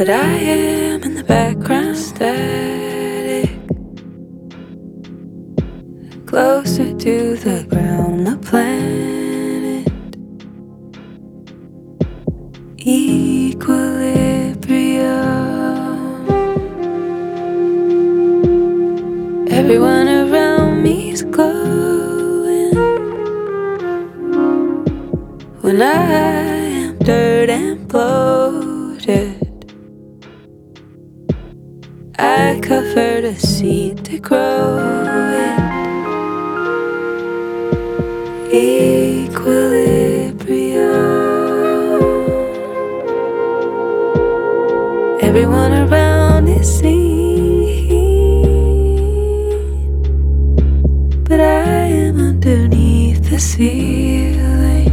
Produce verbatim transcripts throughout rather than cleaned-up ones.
but I am in the background static, closer to the ground, the planet, equilibrium. Everyone around me's glowing when I am dirt and bloated. I covered a seed to grow it. Equilibrium. Everyone around is seen, but I am underneath the ceiling.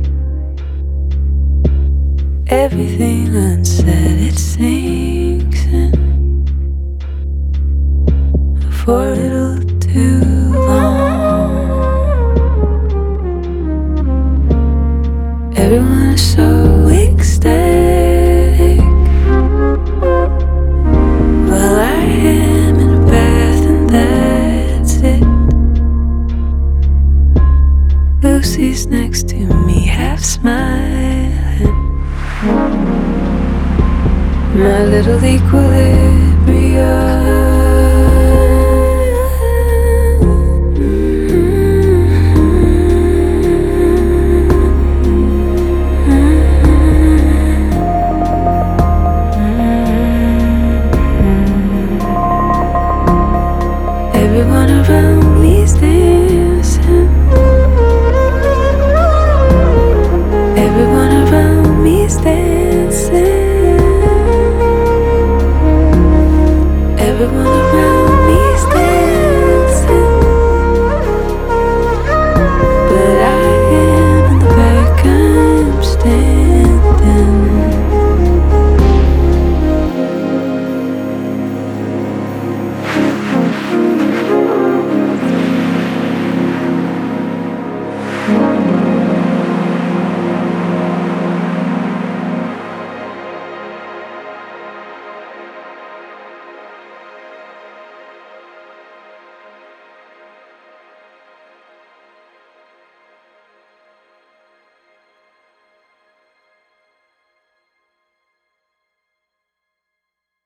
Everything unsaid, it sinks in for a little too long. Everyone is so ecstatic. Well, I am in a bath and that's it. Lucy's next to me, half smiling. My little equilibrium. Everyone around me's dancing. Everyone around me's dancing.